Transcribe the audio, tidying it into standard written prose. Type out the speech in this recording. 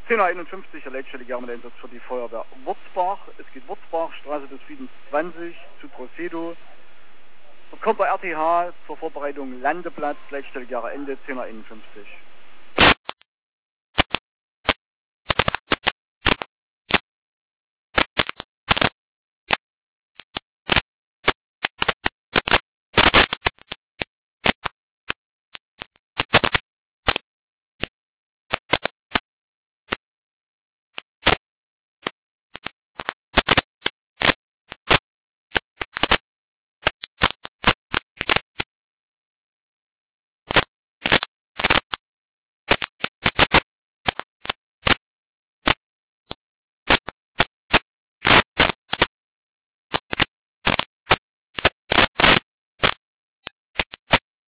10:51 Uhr, letztendlich mit Einsatz für die Feuerwehr Wurzbach. Es geht Wurzbach, Straße des Friedens 20 zu Trosedo. Dort kommt der RTH zur Vorbereitung Landeplatz, letztendlich Ende 10:51 Uhr.